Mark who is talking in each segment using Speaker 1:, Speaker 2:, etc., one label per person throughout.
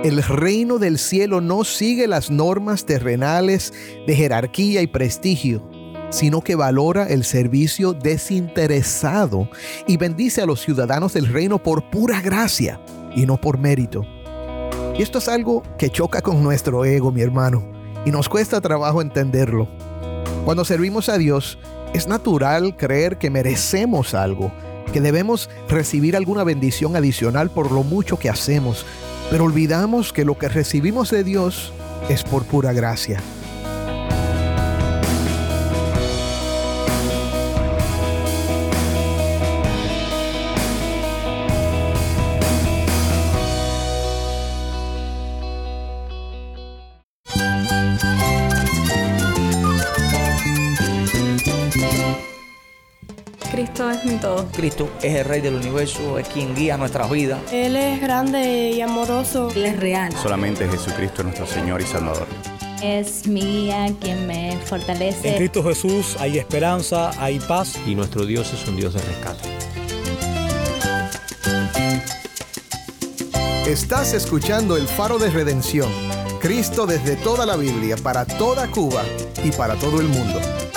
Speaker 1: El reino del cielo no sigue las normas terrenales de jerarquía y prestigio, sino que valora el servicio desinteresado y bendice a los ciudadanos del reino por pura gracia y no por mérito. Y esto es algo que choca con nuestro ego, mi hermano, y nos cuesta trabajo entenderlo. Cuando servimos a Dios, es natural creer que merecemos algo, que debemos recibir alguna bendición adicional por lo mucho que hacemos, pero olvidamos que lo que recibimos de Dios es por pura gracia.
Speaker 2: Cristo es mi todo.
Speaker 3: Cristo es el Rey del universo, es quien guía nuestras vidas.
Speaker 4: Él es grande y amoroso.
Speaker 2: Él es real.
Speaker 5: Solamente Jesucristo es nuestro Señor y Salvador.
Speaker 6: Es mi guía quien me fortalece.
Speaker 7: En Cristo Jesús hay esperanza, hay paz.
Speaker 8: Y nuestro Dios es un Dios de rescate.
Speaker 1: Estás escuchando El Faro de Redención. Cristo desde toda la Biblia, para toda Cuba y para todo el mundo.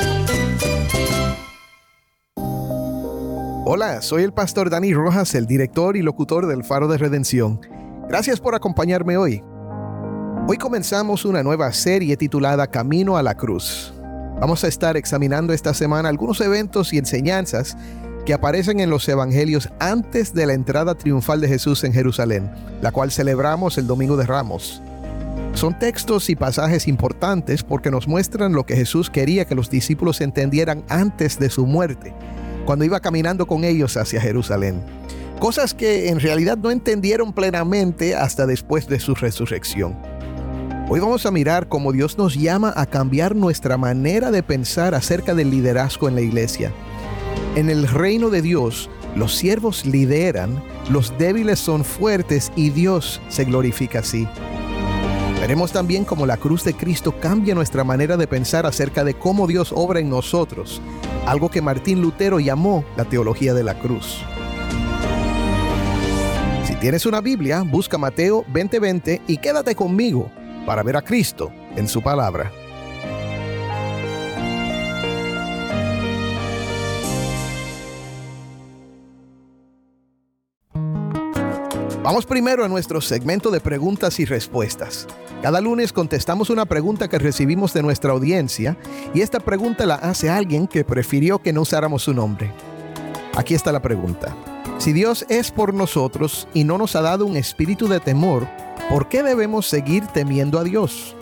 Speaker 1: Hola, soy el pastor Dani Rojas, el director y locutor del Faro de Redención. Gracias por acompañarme hoy. Hoy comenzamos una nueva serie titulada Camino a la Cruz. Vamos a estar examinando esta semana algunos eventos y enseñanzas que aparecen en los evangelios antes de la entrada triunfal de Jesús en Jerusalén, la cual celebramos el Domingo de Ramos. Son textos y pasajes importantes porque nos muestran lo que Jesús quería que los discípulos entendieran antes de su muerte, cuando iba caminando con ellos hacia Jerusalén. Cosas que en realidad no entendieron plenamente hasta después de su resurrección. Hoy vamos a mirar cómo Dios nos llama a cambiar nuestra manera de pensar acerca del liderazgo en la iglesia. En el reino de Dios, los siervos lideran, los débiles son fuertes y Dios se glorifica así. Veremos también cómo la cruz de Cristo cambia nuestra manera de pensar acerca de cómo Dios obra en nosotros, algo que Martín Lutero llamó la teología de la cruz. Si tienes una Biblia, busca Mateo 20:20 y quédate conmigo para ver a Cristo en su palabra. Vamos primero a nuestro segmento de preguntas y respuestas. Cada lunes contestamos una pregunta que recibimos de nuestra audiencia y esta pregunta la hace alguien que prefirió que no usáramos su nombre. Aquí está la pregunta. Si Dios es por nosotros y no nos ha dado un espíritu de temor, ¿por qué debemos seguir temiendo a Dios?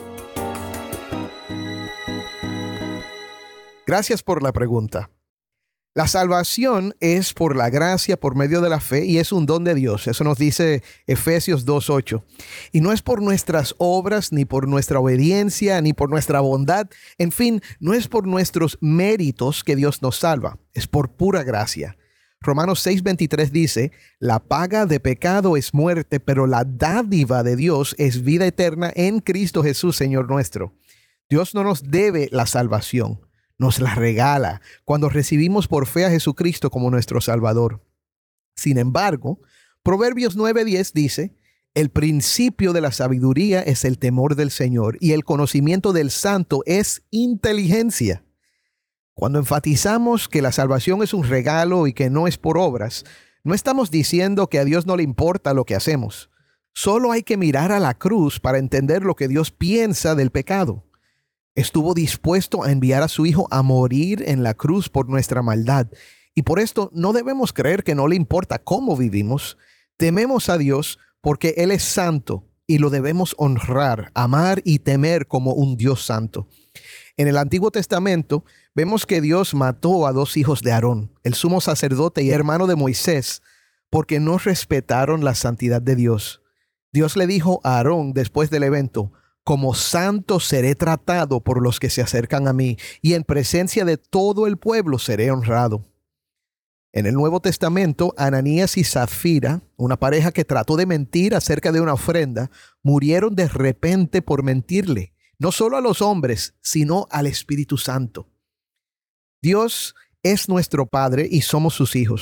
Speaker 1: Gracias por la pregunta. La salvación es por la gracia, por medio de la fe, y es un don de Dios. Eso nos dice Efesios 2:8. Y no es por nuestras obras, ni por nuestra obediencia, ni por nuestra bondad. En fin, no es por nuestros méritos que Dios nos salva. Es por pura gracia. Romanos 6:23 dice, la paga de pecado es muerte, pero la dádiva de Dios es vida eterna en Cristo Jesús, Señor nuestro. Dios no nos debe la salvación. Nos la regala cuando recibimos por fe a Jesucristo como nuestro Salvador. Sin embargo, Proverbios 9:10 dice, el principio de la sabiduría es el temor del Señor y el conocimiento del santo es inteligencia. Cuando enfatizamos que la salvación es un regalo y que no es por obras, no estamos diciendo que a Dios no le importa lo que hacemos. Solo hay que mirar a la cruz para entender lo que Dios piensa del pecado. Estuvo dispuesto a enviar a su Hijo a morir en la cruz por nuestra maldad. Y por esto no debemos creer que no le importa cómo vivimos. Tememos a Dios porque Él es santo y lo debemos honrar, amar y temer como un Dios santo. En el Antiguo Testamento vemos que Dios mató a 2 hijos de Aarón, el sumo sacerdote y hermano de Moisés, porque no respetaron la santidad de Dios. Dios le dijo a Aarón después del evento, como santo seré tratado por los que se acercan a mí, y en presencia de todo el pueblo seré honrado. En el Nuevo Testamento, Ananías y Zafira, una pareja que trató de mentir acerca de una ofrenda, murieron de repente por mentirle, no solo a los hombres, sino al Espíritu Santo. Dios es nuestro Padre y somos sus hijos.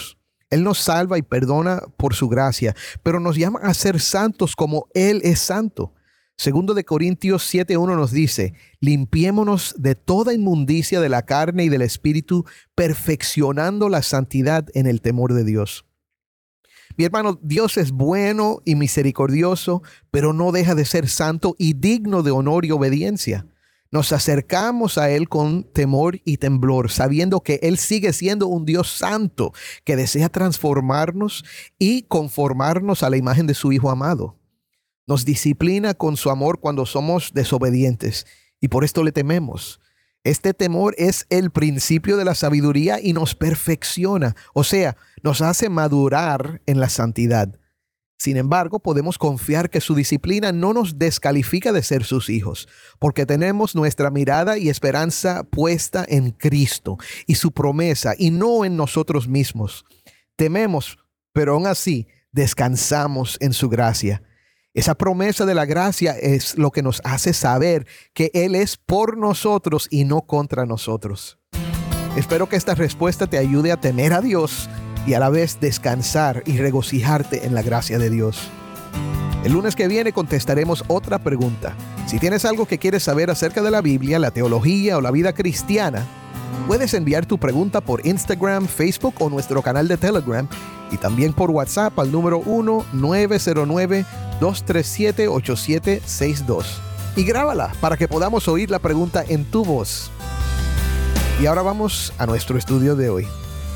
Speaker 1: Él nos salva y perdona por su gracia, pero nos llama a ser santos como Él es santo. Segundo de Corintios 7:1 nos dice, limpiémonos de toda inmundicia de la carne y del espíritu, perfeccionando la santidad en el temor de Dios. Mi hermano, Dios es bueno y misericordioso, pero no deja de ser santo y digno de honor y obediencia. Nos acercamos a Él con temor y temblor, sabiendo que Él sigue siendo un Dios santo que desea transformarnos y conformarnos a la imagen de su Hijo amado. Nos disciplina con su amor cuando somos desobedientes y por esto le tememos. Este temor es el principio de la sabiduría y nos perfecciona, o sea, nos hace madurar en la santidad. Sin embargo, podemos confiar que su disciplina no nos descalifica de ser sus hijos, porque tenemos nuestra mirada y esperanza puesta en Cristo y su promesa y no en nosotros mismos. Tememos, pero aún así descansamos en su gracia. Esa promesa de la gracia es lo que nos hace saber que Él es por nosotros y no contra nosotros. Espero que esta respuesta te ayude a temer a Dios y a la vez descansar y regocijarte en la gracia de Dios. El lunes que viene contestaremos otra pregunta. Si tienes algo que quieres saber acerca de la Biblia, la teología o la vida cristiana, puedes enviar tu pregunta por Instagram, Facebook o nuestro canal de Telegram y también por WhatsApp al número 1-909-237-8762. Y grábala para que podamos oír la pregunta en tu voz. Y ahora vamos a nuestro estudio de hoy.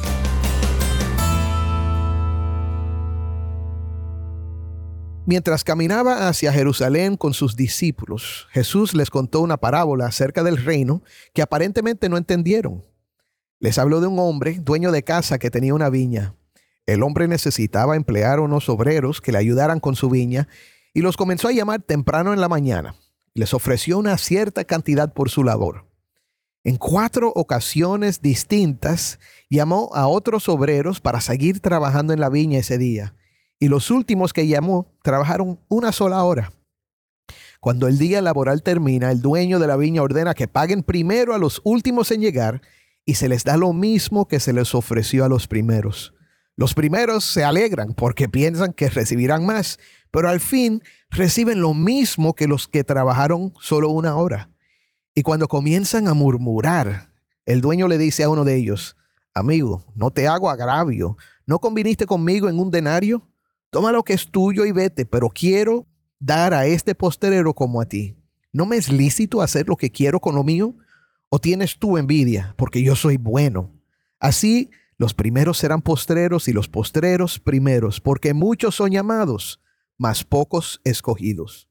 Speaker 1: Mientras caminaba hacia Jerusalén con sus discípulos, Jesús les contó una parábola acerca del reino que aparentemente no entendieron. Les habló de un hombre, dueño de casa, que tenía una viña. El hombre necesitaba emplear unos obreros que le ayudaran con su viña y los comenzó a llamar temprano en la mañana. Les ofreció una cierta cantidad por su labor. En 4 ocasiones distintas llamó a otros obreros para seguir trabajando en la viña ese día. Y los últimos que llamó trabajaron 1 sola hora. Cuando el día laboral termina, el dueño de la viña ordena que paguen primero a los últimos en llegar y se les da lo mismo que se les ofreció a los primeros. Los primeros se alegran porque piensan que recibirán más, pero al fin reciben lo mismo que los que trabajaron solo 1 hora. Y cuando comienzan a murmurar, el dueño le dice a uno de ellos, amigo, no te hago agravio, ¿no conviniste conmigo en 1 denario? Toma lo que es tuyo y vete, pero quiero dar a este postrero como a ti. ¿No me es lícito hacer lo que quiero con lo mío? ¿O tienes tú envidia porque yo soy bueno? Así los primeros serán postreros y los postreros primeros, porque muchos son llamados, mas pocos escogidos.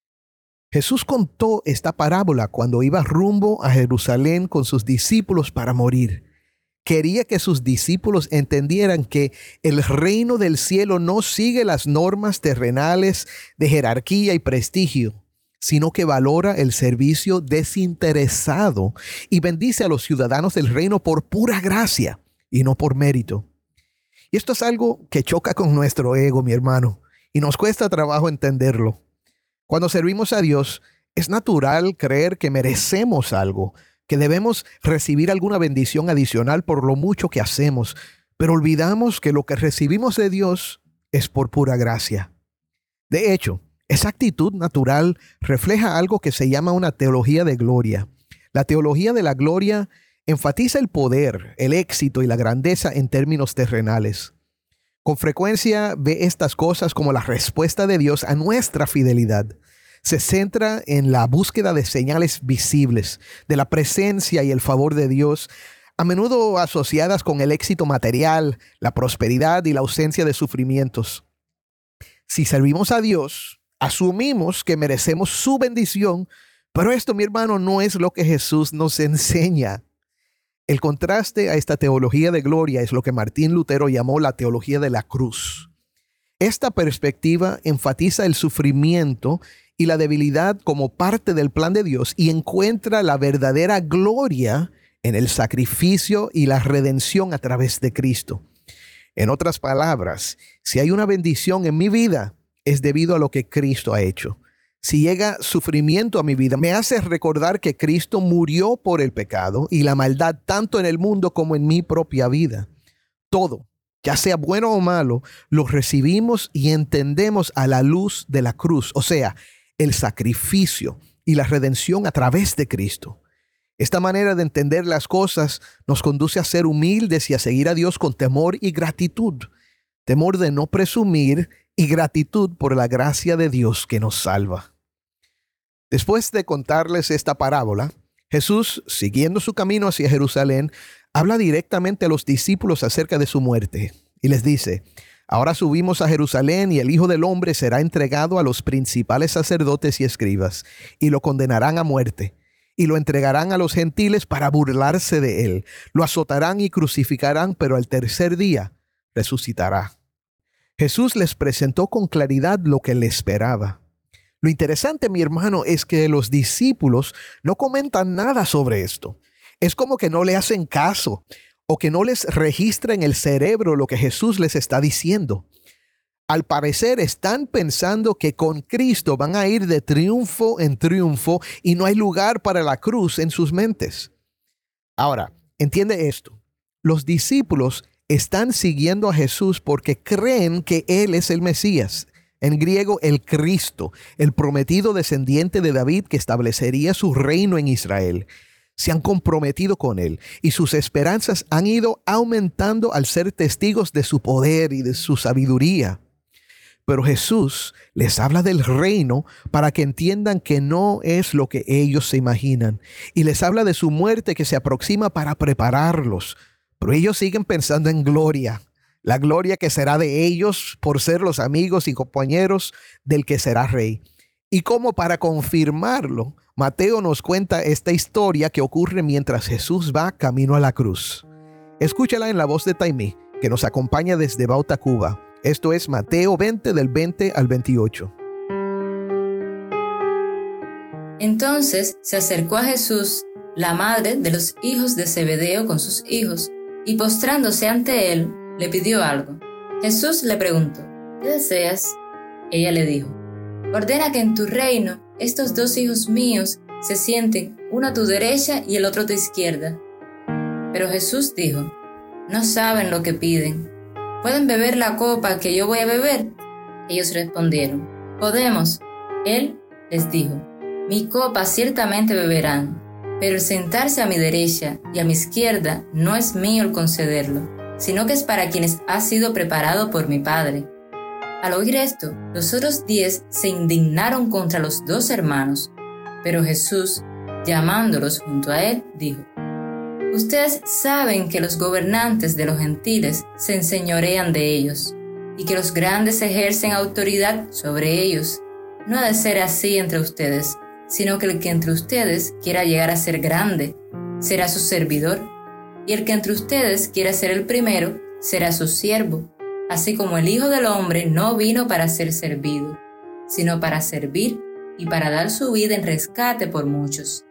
Speaker 1: Jesús contó esta parábola cuando iba rumbo a Jerusalén con sus discípulos para morir. Quería que sus discípulos entendieran que el reino del cielo no sigue las normas terrenales de jerarquía y prestigio, sino que valora el servicio desinteresado y bendice a los ciudadanos del reino por pura gracia y no por mérito. Y esto es algo que choca con nuestro ego, mi hermano, y nos cuesta trabajo entenderlo. Cuando servimos a Dios, es natural creer que merecemos algo, que debemos recibir alguna bendición adicional por lo mucho que hacemos, pero olvidamos que lo que recibimos de Dios es por pura gracia. De hecho, esa actitud natural refleja algo que se llama una teología de gloria. La teología de la gloria enfatiza el poder, el éxito y la grandeza en términos terrenales. Con frecuencia ve estas cosas como la respuesta de Dios a nuestra fidelidad. Se centra en la búsqueda de señales visibles, de la presencia y el favor de Dios, a menudo asociadas con el éxito material, la prosperidad y la ausencia de sufrimientos. Si servimos a Dios, asumimos que merecemos su bendición, pero esto, mi hermano, no es lo que Jesús nos enseña. El contraste a esta teología de gloria es lo que Martín Lutero llamó la teología de la cruz. Esta perspectiva enfatiza el sufrimiento y la debilidad como parte del plan de Dios y encuentra la verdadera gloria en el sacrificio y la redención a través de Cristo. En otras palabras, si hay una bendición en mi vida, es debido a lo que Cristo ha hecho. Si llega sufrimiento a mi vida, me hace recordar que Cristo murió por el pecado y la maldad tanto en el mundo como en mi propia vida. Todo ya sea bueno o malo, lo recibimos y entendemos a la luz de la cruz, o sea, el sacrificio y la redención a través de Cristo. Esta manera de entender las cosas nos conduce a ser humildes y a seguir a Dios con temor y gratitud. Temor de no presumir y gratitud por la gracia de Dios que nos salva. Después de contarles esta parábola, Jesús, siguiendo su camino hacia Jerusalén, habla directamente a los discípulos acerca de su muerte y les dice: ahora subimos a Jerusalén y el Hijo del Hombre será entregado a los principales sacerdotes y escribas y lo condenarán a muerte y lo entregarán a los gentiles para burlarse de él. Lo azotarán y crucificarán, pero al tercer día resucitará. Jesús les presentó con claridad lo que le esperaba. Lo interesante, mi hermano, es que los discípulos no comentan nada sobre esto. Es como que no le hacen caso o que no les registra en el cerebro lo que Jesús les está diciendo. Al parecer están pensando que con Cristo van a ir de triunfo en triunfo y no hay lugar para la cruz en sus mentes. Ahora, entiende esto. Los discípulos están siguiendo a Jesús porque creen que Él es el Mesías. En griego, el Cristo, el prometido descendiente de David que establecería su reino en Israel. Se han comprometido con Él y sus esperanzas han ido aumentando al ser testigos de su poder y de su sabiduría. Pero Jesús les habla del reino para que entiendan que no es lo que ellos se imaginan. Y les habla de su muerte que se aproxima para prepararlos. Pero ellos siguen pensando en gloria. La gloria que será de ellos por ser los amigos y compañeros del que será rey. Y como para confirmarlo, Mateo nos cuenta esta historia que ocurre mientras Jesús va camino a la cruz. Escúchala en la voz de Taimí, que nos acompaña desde Bauta, Cuba. Esto es Mateo 20 del 20 al 28.
Speaker 2: Entonces se acercó a Jesús la madre de los hijos de Zebedeo con sus hijos, y postrándose ante él, le pidió algo. Jesús le preguntó: ¿qué deseas? Ella le dijo: ordena que en tu reino estos dos hijos míos se sienten, uno a tu derecha y el otro a tu izquierda. Pero Jesús dijo: no saben lo que piden. ¿Pueden beber la copa que yo voy a beber? Ellos respondieron: podemos. Él les dijo: mi copa ciertamente beberán, pero el sentarse a mi derecha y a mi izquierda no es mío el concederlo, sino que es para quienes ha sido preparado por mi Padre. Al oír esto, los otros 10 se indignaron contra los dos hermanos, pero Jesús, llamándolos junto a él, dijo: ustedes saben que los gobernantes de los gentiles se enseñorean de ellos, y que los grandes ejercen autoridad sobre ellos. No ha de ser así entre ustedes, sino que el que entre ustedes quiera llegar a ser grande, será su servidor, y el que entre ustedes quiera ser el primero, será su siervo, así como el Hijo del Hombre no vino para ser servido, sino para servir y para dar su vida en rescate por muchos.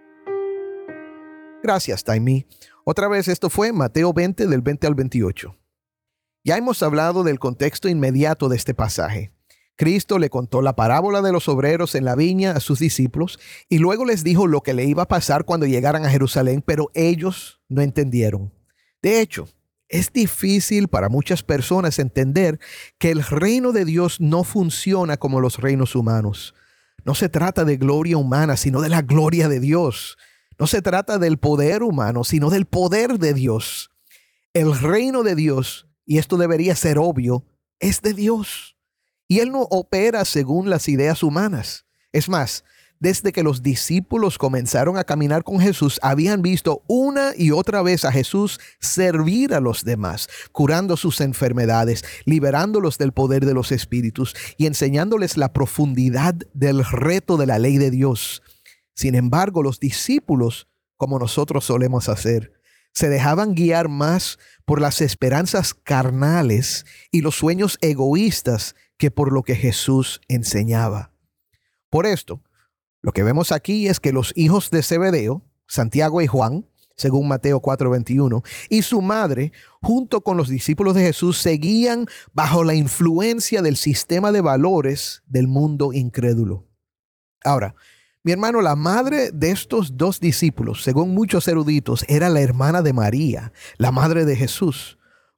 Speaker 1: Gracias, Taimí. Otra vez esto fue Mateo 20 del 20 al 28. Ya hemos hablado del contexto inmediato de este pasaje. Cristo le contó la parábola de los obreros en la viña a sus discípulos y luego les dijo lo que le iba a pasar cuando llegaran a Jerusalén, pero ellos no entendieron. De hecho, es difícil para muchas personas entender que el reino de Dios no funciona como los reinos humanos. No se trata de gloria humana, sino de la gloria de Dios. No se trata del poder humano, sino del poder de Dios. El reino de Dios, y esto debería ser obvio, es de Dios. Y Él no opera según las ideas humanas. Es más, desde que los discípulos comenzaron a caminar con Jesús, habían visto una y otra vez a Jesús servir a los demás, curando sus enfermedades, liberándolos del poder de los espíritus y enseñándoles la profundidad del reto de la ley de Dios. Sin embargo, los discípulos, como nosotros solemos hacer, se dejaban guiar más por las esperanzas carnales y los sueños egoístas que por lo que Jesús enseñaba. Por esto, lo que vemos aquí es que los hijos de Zebedeo, Santiago y Juan, según Mateo 4:21, y su madre, junto con los discípulos de Jesús, seguían bajo la influencia del sistema de valores del mundo incrédulo. Ahora, mi hermano, la madre de estos dos discípulos, según muchos eruditos, era la hermana de María, la madre de Jesús.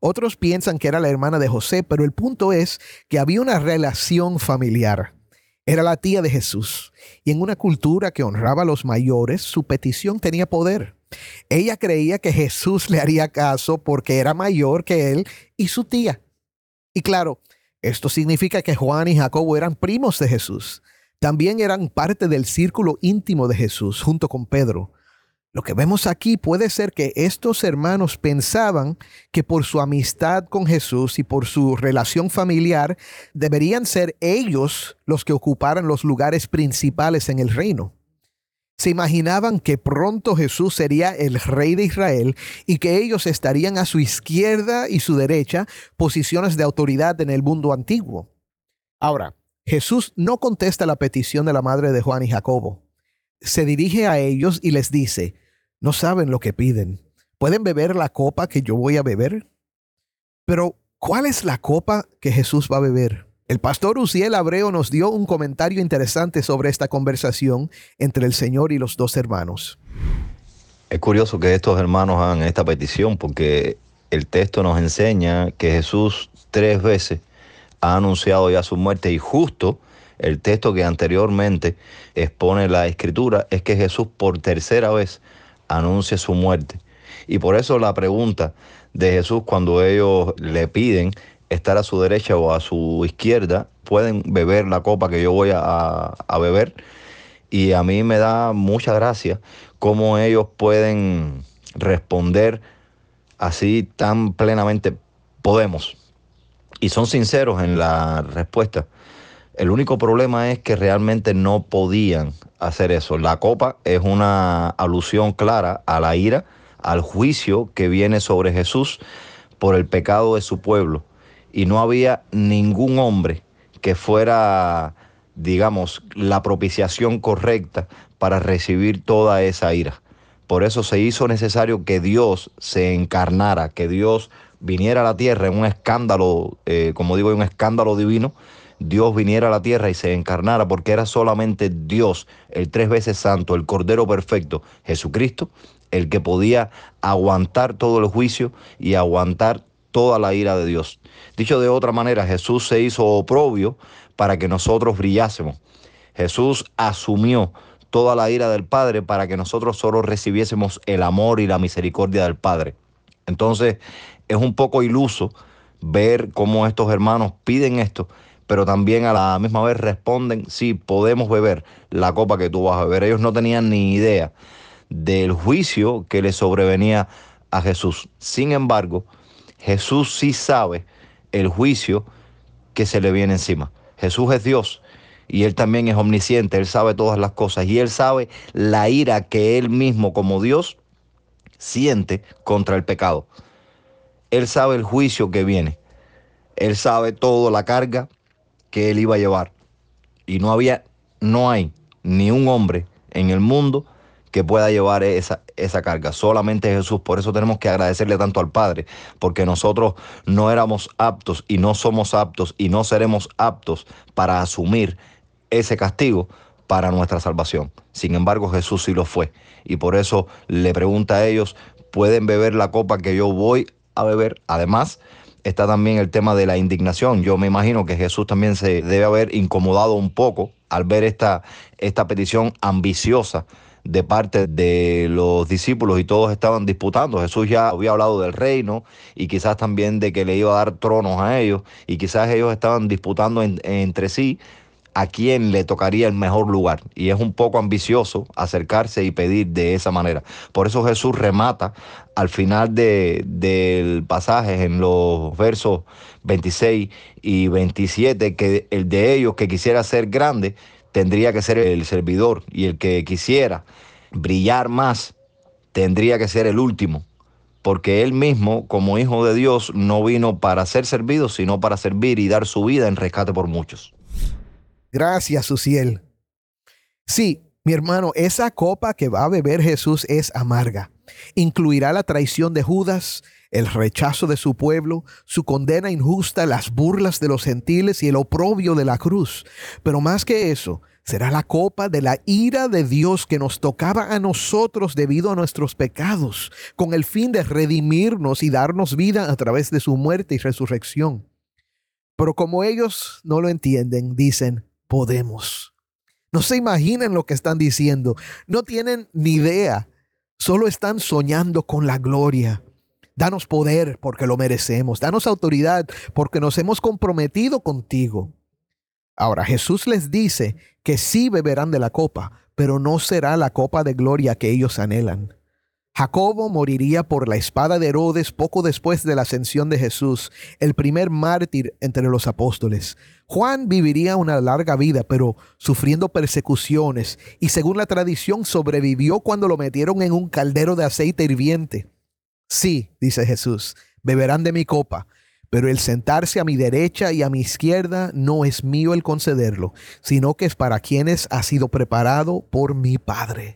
Speaker 1: Otros piensan que era la hermana de José, pero el punto es que había una relación familiar. Era la tía de Jesús, y en una cultura que honraba a los mayores, su petición tenía poder. Ella creía que Jesús le haría caso porque era mayor que él y su tía. Y claro, esto significa que Juan y Jacobo eran primos de Jesús. También eran parte del círculo íntimo de Jesús, junto con Pedro. Lo que vemos aquí puede ser que estos hermanos pensaban que por su amistad con Jesús y por su relación familiar, deberían ser ellos los que ocuparan los lugares principales en el reino. Se imaginaban que pronto Jesús sería el rey de Israel y que ellos estarían a su izquierda y su derecha, posiciones de autoridad en el mundo antiguo. Ahora, Jesús no contesta la petición de la madre de Juan y Jacobo. Se dirige a ellos y les dice: no saben lo que piden. ¿Pueden beber la copa que yo voy a beber? Pero, ¿cuál es la copa que Jesús va a beber? El pastor Uziel Abreu nos dio un comentario interesante sobre esta conversación entre el Señor y los dos hermanos.
Speaker 9: Es curioso que estos hermanos hagan esta petición porque el texto nos enseña que Jesús 3 veces ha anunciado ya su muerte, y justo el texto que anteriormente expone la Escritura es que Jesús por 3ª vez anuncia su muerte. Y por eso la pregunta de Jesús cuando ellos le piden estar a su derecha o a su izquierda, pueden beber la copa que yo voy a beber. Y a mí me da mucha gracia cómo ellos pueden responder así tan plenamente: podemos. Y son sinceros en la respuesta. El único problema es que realmente no podían hacer eso. La copa es una alusión clara a la ira, al juicio que viene sobre Jesús por el pecado de su pueblo. Y no había ningún hombre que fuera, digamos, la propiciación correcta para recibir toda esa ira. Por eso se hizo necesario que Dios se encarnara, que Dios viniera a la tierra en un escándalo, como digo, un escándalo divino. Dios viniera a la tierra y se encarnara, porque era solamente Dios, el 3 veces santo, el Cordero perfecto, Jesucristo, el que podía aguantar todo el juicio y aguantar toda la ira de Dios. Dicho de otra manera, Jesús se hizo oprobio para que nosotros brillásemos. Jesús asumió toda la ira del Padre para que nosotros solo recibiésemos el amor y la misericordia del Padre. Entonces, es un poco iluso ver cómo estos hermanos piden esto, pero también a la misma vez responden: sí, podemos beber la copa que tú vas a beber. Ellos no tenían ni idea del juicio que le sobrevenía a Jesús. Sin embargo, Jesús sí sabe el juicio que se le viene encima. Jesús es Dios y Él también es omnisciente. Él sabe todas las cosas y Él sabe la ira que Él mismo como Dios siente contra el pecado. Él sabe el juicio que viene. Él sabe toda la carga que Él iba a llevar. Y no hay ni un hombre en el mundo que pueda llevar esa carga. Solamente Jesús. Por eso tenemos que agradecerle tanto al Padre, porque nosotros no éramos aptos y no somos aptos y no seremos aptos para asumir ese castigo para nuestra salvación. Sin embargo, Jesús sí lo fue. Y por eso le pregunta a ellos: ¿pueden beber la copa que yo voy a beber? Además, está también el tema de la indignación. Yo me imagino que Jesús también se debe haber incomodado un poco al ver esta petición ambiciosa de parte de los discípulos, y todos estaban disputando. Jesús ya había hablado del reino y quizás también de que le iba a dar tronos a ellos, y quizás ellos estaban disputando entre sí a quién le tocaría el mejor lugar. Y es un poco ambicioso acercarse y pedir de esa manera. Por eso Jesús remata al final del pasaje, en los versos 26 y 27, que el de ellos que quisiera ser grande tendría que ser el servidor, y el que quisiera brillar más tendría que ser el último, porque Él mismo, como Hijo de Dios, no vino para ser servido, sino para servir y dar su vida en rescate por muchos.
Speaker 1: Gracias, Uziel. Sí, mi hermano, esa copa que va a beber Jesús es amarga. Incluirá la traición de Judas, el rechazo de su pueblo, su condena injusta, las burlas de los gentiles y el oprobio de la cruz. Pero más que eso, será la copa de la ira de Dios que nos tocaba a nosotros debido a nuestros pecados, con el fin de redimirnos y darnos vida a través de su muerte y resurrección. Pero como ellos no lo entienden, dicen, podemos. No se imaginan lo que están diciendo, no tienen ni idea, solo están soñando con la gloria. Danos poder porque lo merecemos, danos autoridad porque nos hemos comprometido contigo. Ahora Jesús les dice que sí beberán de la copa, pero no será la copa de gloria que ellos anhelan. Jacobo moriría por la espada de Herodes poco después de la ascensión de Jesús, el primer mártir entre los apóstoles. Juan viviría una larga vida, pero sufriendo persecuciones, y según la tradición sobrevivió cuando lo metieron en un caldero de aceite hirviente. Sí, dice Jesús, beberán de mi copa, pero el sentarse a mi derecha y a mi izquierda no es mío el concederlo, sino que es para quienes ha sido preparado por mi Padre.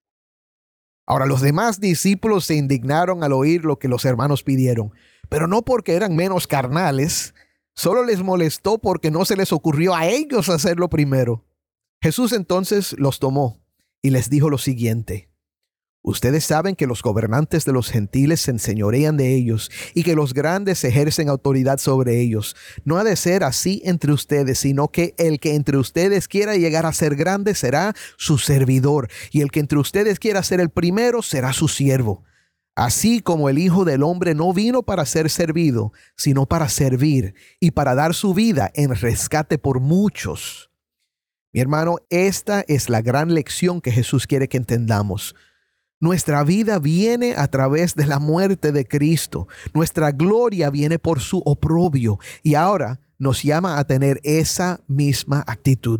Speaker 1: Ahora los demás discípulos se indignaron al oír lo que los hermanos pidieron, pero no porque eran menos carnales, solo les molestó porque no se les ocurrió a ellos hacerlo primero. Jesús entonces los tomó y les dijo lo siguiente: ustedes saben que los gobernantes de los gentiles se enseñorean de ellos y que los grandes ejercen autoridad sobre ellos. No ha de ser así entre ustedes, sino que el que entre ustedes quiera llegar a ser grande será su servidor, y el que entre ustedes quiera ser el primero será su siervo. Así como el Hijo del Hombre no vino para ser servido, sino para servir y para dar su vida en rescate por muchos. Mi hermano, esta es la gran lección que Jesús quiere que entendamos. Nuestra vida viene a través de la muerte de Cristo. Nuestra gloria viene por su oprobio. Y ahora nos llama a tener esa misma actitud.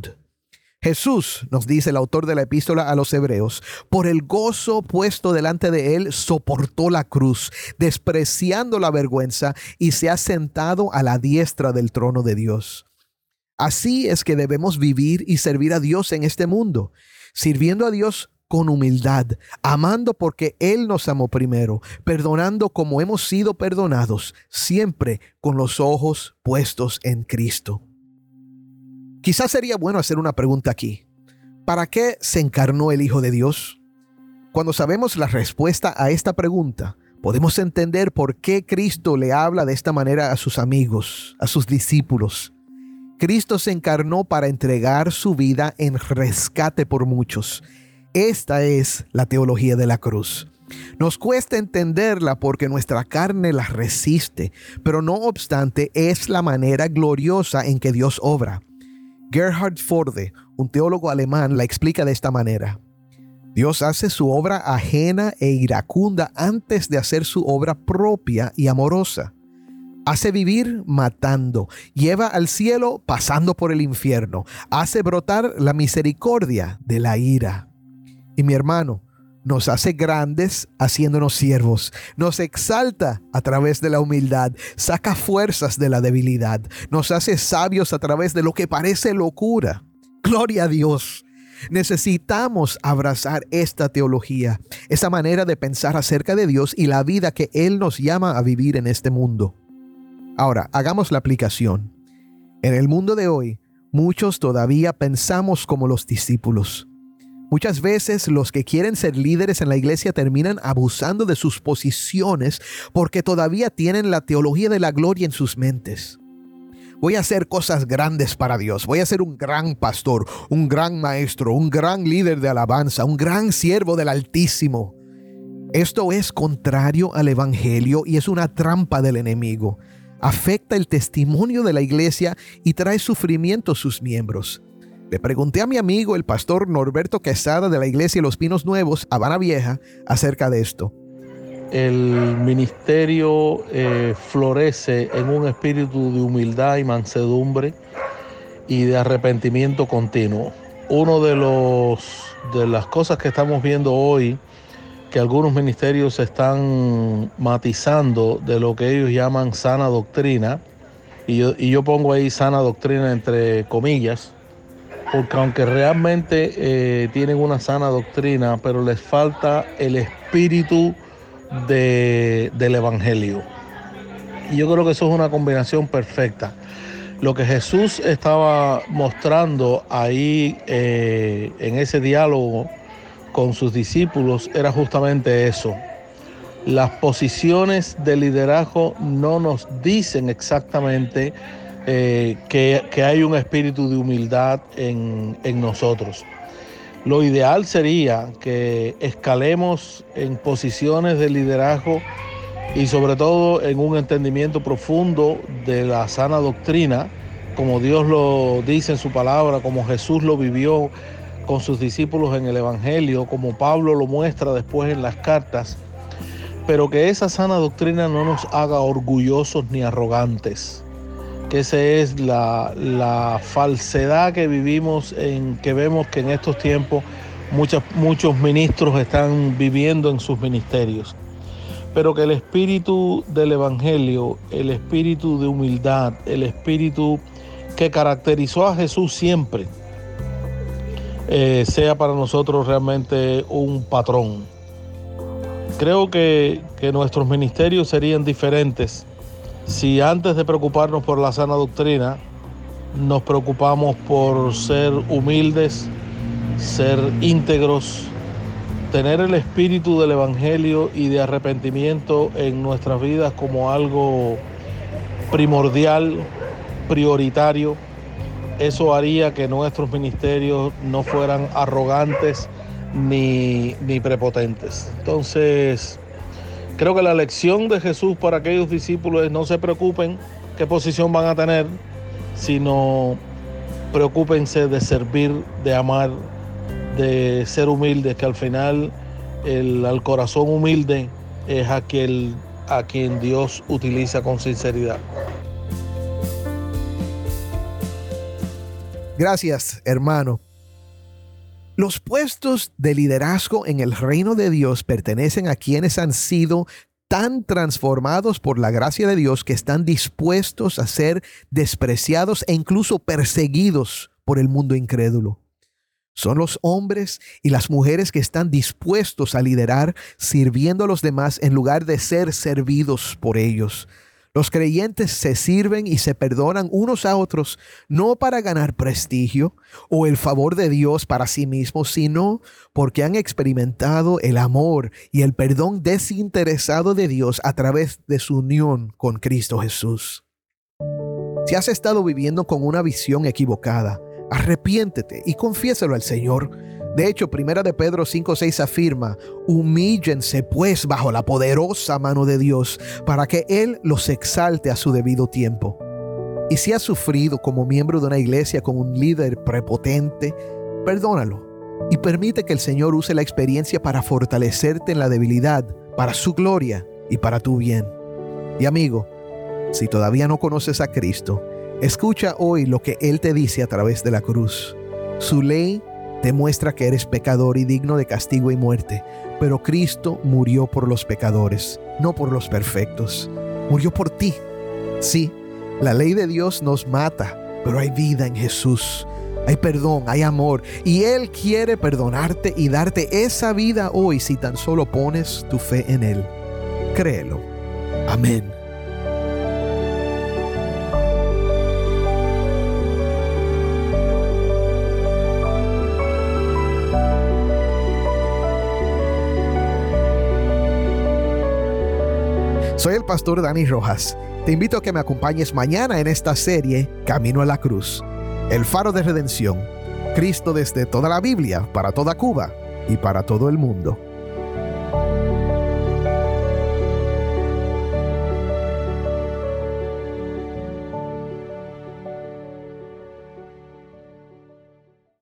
Speaker 1: Jesús, nos dice el autor de la epístola a los Hebreos, por el gozo puesto delante de él, soportó la cruz, despreciando la vergüenza, y se ha sentado a la diestra del trono de Dios. Así es que debemos vivir y servir a Dios en este mundo, sirviendo a Dios con humildad, amando porque Él nos amó primero, perdonando como hemos sido perdonados, siempre con los ojos puestos en Cristo. Quizás sería bueno hacer una pregunta aquí. ¿Para qué se encarnó el Hijo de Dios? Cuando sabemos la respuesta a esta pregunta, podemos entender por qué Cristo le habla de esta manera a sus amigos, a sus discípulos. Cristo se encarnó para entregar su vida en rescate por muchos. Esta es la teología de la cruz. Nos cuesta entenderla porque nuestra carne la resiste, pero no obstante es la manera gloriosa en que Dios obra. Gerhard Forde, un teólogo alemán, la explica de esta manera. Dios hace su obra ajena e iracunda antes de hacer su obra propia y amorosa. Hace vivir matando, lleva al cielo pasando por el infierno, hace brotar la misericordia de la ira. Y mi hermano, nos hace grandes haciéndonos siervos, nos exalta a través de la humildad, saca fuerzas de la debilidad, nos hace sabios a través de lo que parece locura. Gloria a Dios. Necesitamos abrazar esta teología, esa manera de pensar acerca de Dios y la vida que Él nos llama a vivir en este mundo. Ahora, hagamos la aplicación. En el mundo de hoy, muchos todavía pensamos como los discípulos. Muchas veces los que quieren ser líderes en la iglesia terminan abusando de sus posiciones porque todavía tienen la teología de la gloria en sus mentes. Voy a hacer cosas grandes para Dios. Voy a ser un gran pastor, un gran maestro, un gran líder de alabanza, un gran siervo del Altísimo. Esto es contrario al Evangelio y es una trampa del enemigo. Afecta el testimonio de la iglesia y trae sufrimiento a sus miembros. Le pregunté a mi amigo, el pastor Norberto Quesada de la iglesia Los Pinos Nuevos, Habana Vieja, acerca de esto.
Speaker 10: El ministerio florece en un espíritu de humildad y mansedumbre y de arrepentimiento continuo. Uno de las cosas que estamos viendo hoy, que algunos ministerios están matizando de lo que ellos llaman sana doctrina, y yo pongo ahí sana doctrina entre comillas, porque aunque realmente tienen una sana doctrina, pero les falta el espíritu del Evangelio. Y yo creo que eso es una combinación perfecta. Lo que Jesús estaba mostrando ahí en ese diálogo con sus discípulos era justamente eso. Las posiciones de liderazgo no nos dicen exactamente que hay un espíritu de humildad en nosotros. Lo ideal sería que escalemos en posiciones de liderazgo y sobre todo en un entendimiento profundo de la sana doctrina, como Dios lo dice en su palabra, como Jesús lo vivió con sus discípulos en el Evangelio, como Pablo lo muestra después en las cartas, pero que esa sana doctrina no nos haga orgullosos ni arrogantes, que esa es la falsedad que vivimos, que vemos que en estos tiempos muchos ministros están viviendo en sus ministerios. Pero que el espíritu del Evangelio, el espíritu de humildad, el espíritu que caracterizó a Jesús siempre, sea para nosotros realmente un patrón. Creo que nuestros ministerios serían diferentes si antes de preocuparnos por la sana doctrina, nos preocupamos por ser humildes, ser íntegros, tener el espíritu del Evangelio y de arrepentimiento en nuestras vidas como algo primordial, prioritario. Eso haría que nuestros ministerios no fueran arrogantes ni prepotentes. Entonces, creo que la lección de Jesús para aquellos discípulos es: no se preocupen qué posición van a tener, sino preocúpense de servir, de amar, de ser humildes, que al final al corazón humilde es a quien Dios utiliza con sinceridad.
Speaker 1: Gracias, hermano. Los puestos de liderazgo en el reino de Dios pertenecen a quienes han sido tan transformados por la gracia de Dios que están dispuestos a ser despreciados e incluso perseguidos por el mundo incrédulo. Son los hombres y las mujeres que están dispuestos a liderar sirviendo a los demás en lugar de ser servidos por ellos. Los creyentes se sirven y se perdonan unos a otros, no para ganar prestigio o el favor de Dios para sí mismos, sino porque han experimentado el amor y el perdón desinteresado de Dios a través de su unión con Cristo Jesús. Si has estado viviendo con una visión equivocada, arrepiéntete y confiésalo al Señor. De hecho, 1 de Pedro 5:6 afirma: humíllense pues bajo la poderosa mano de Dios para que Él los exalte a su debido tiempo. Y si has sufrido como miembro de una iglesia con un líder prepotente, perdónalo y permite que el Señor use la experiencia para fortalecerte en la debilidad, para su gloria y para tu bien. Y amigo, si todavía no conoces a Cristo, escucha hoy lo que Él te dice a través de la cruz. Su ley te muestra que eres pecador y digno de castigo y muerte, pero Cristo murió por los pecadores, no por los perfectos. Murió por ti. Sí, la ley de Dios nos mata, pero hay vida en Jesús. Hay perdón, hay amor, y Él quiere perdonarte y darte esa vida hoy si tan solo pones tu fe en Él. Créelo. Amén. Soy el pastor Dani Rojas. Te invito a que me acompañes mañana en esta serie Camino a la Cruz, el faro de redención. Cristo desde toda la Biblia, para toda Cuba y para todo el mundo.